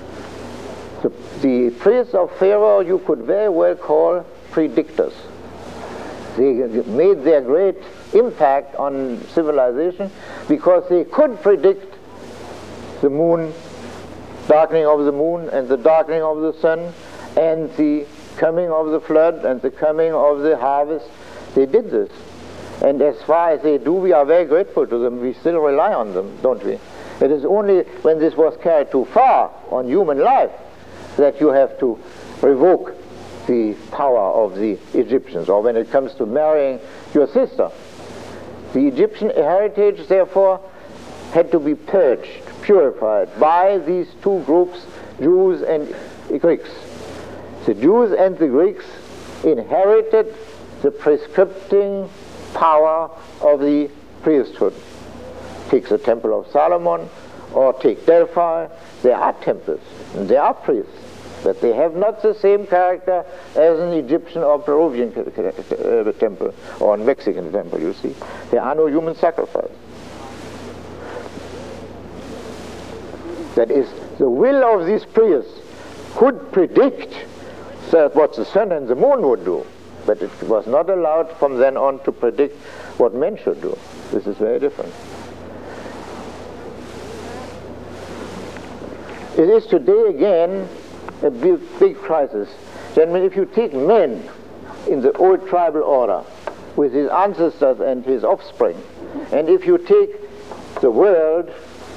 The priests of Pharaoh you could very well call predictors. They made their great impact on civilization because they could predict the moon, darkening of the moon, and the darkening of the sun, and the coming of the flood, and the coming of the harvest. They did this. And as far as they do, we are very grateful to them. We still rely on them, don't we? It is only when this was carried too far on human life that you have to revoke the power of the Egyptians, or when it comes to marrying your sister. The Egyptian heritage, therefore, had to be purged, purified by these two groups, Jews and Greeks. The Jews and the Greeks inherited the prescripting power of the priesthood. Take the Temple of Solomon, or take Delphi. There are temples, and there are priests, but they have not the same character as an Egyptian or Peruvian temple, or a Mexican temple, you see. There are no human sacrifice. That is, the will of these priests could predict what the sun and the moon would do, but it was not allowed from then on to predict what men should do. This is very different. It is today again a big crisis. Gentlemen, if you take men in the old tribal order with his ancestors and his offspring, and if you take the world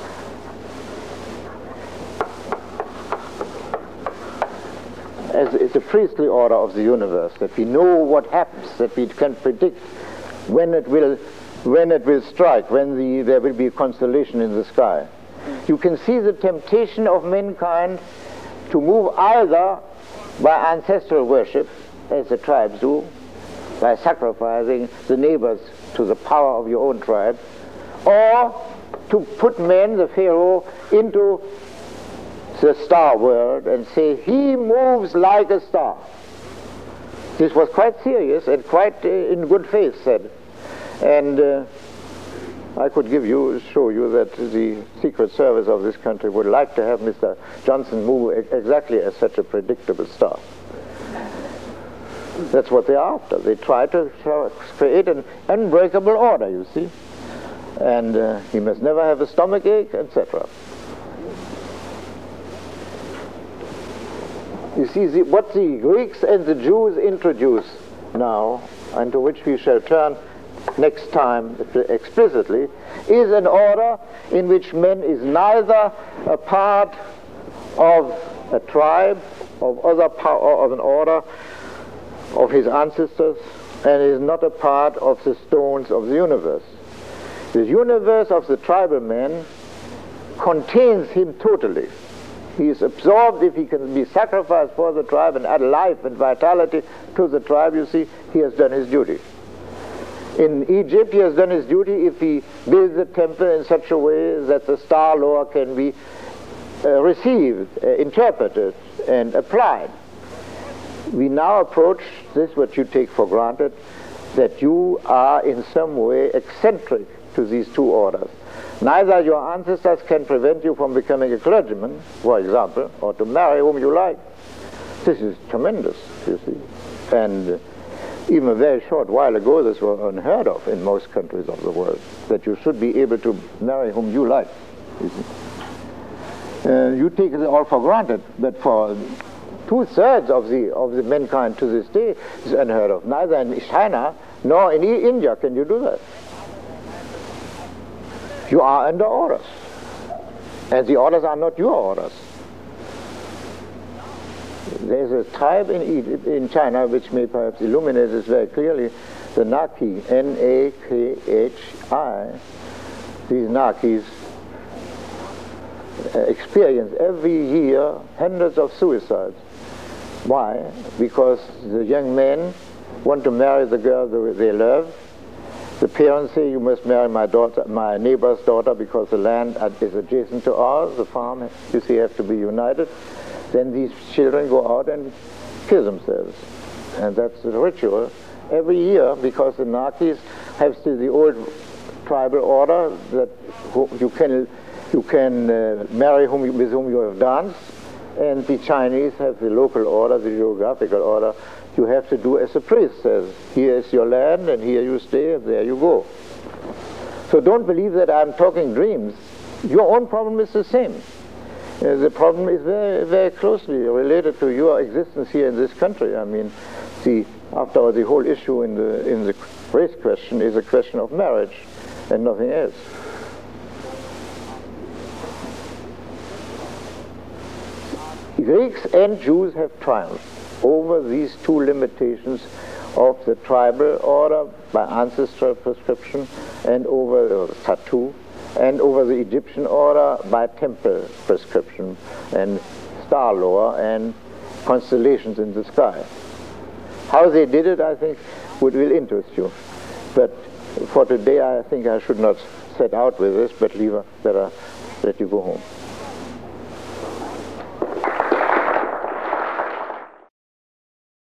as a priestly order of the universe, that we know what happens, that we can predict when it will strike, when there will be a constellation in the sky. You can see the temptation of mankind to move either by ancestral worship, as the tribes do, by sacrificing the neighbors to the power of your own tribe, or to put man, the Pharaoh, into the star world and say, he moves like a star. This was quite serious and quite in good faith said. And I could show you that the Secret Service of this country would like to have Mr. Johnson move exactly as such a predictable star. That's what they're after. They try to create an unbreakable order, you see. And he must never have a stomach ache, etc. You see, what the Greeks and the Jews introduce now, and to which we shall turn next time explicitly, is an order in which man is neither a part of a tribe, of an order, of his ancestors and is not a part of the stones of the universe. The universe of the tribal man contains him totally. He is absorbed. If he can be sacrificed for the tribe and add life and vitality to the tribe, you see, he has done his duty. In Egypt, he has done his duty if he builds a temple in such a way that the star law can be received, interpreted, and applied. We now approach this, what you take for granted, that you are in some way eccentric to these two orders. Neither your ancestors can prevent you from becoming a clergyman, for example, or to marry whom you like. This is tremendous, you see. And even a very short while ago, this was unheard of in most countries of the world, that you should be able to marry whom you like. You see. You take it all for granted, but for two-thirds of the mankind to this day is unheard of. Neither in China nor in India can you do that. You are under orders, and the orders are not your orders. There's a tribe in China which may perhaps illuminate this very clearly, the Naki, N-A-K-H-I. These Nakis experience every year hundreds of suicides. Why? Because the young men want to marry the girl they love. The parents say, you must marry my neighbor's daughter, because the land is adjacent to ours, the farm, you see, have to be united. Then these children go out and kill themselves. And that's the ritual every year, because the Nakis have still the old tribal order that you can marry with whom you have danced, and the Chinese have the local order, the geographical order. You have to do as the priest says. Here is your land, and here you stay, and there you go. So don't believe that I'm talking dreams. Your own problem is the same. The problem is very, very closely related to your existence here in this country. I mean, after all, the whole issue in the race question is a question of marriage and nothing else. Greeks and Jews have triumphed over these two limitations of the tribal order by ancestral prescription and over tattoo, and over the Egyptian order by temple prescription and star law and constellations in the sky. How they did it, I think, will interest you. But for today, I think I should not set out with this, but better let you go home.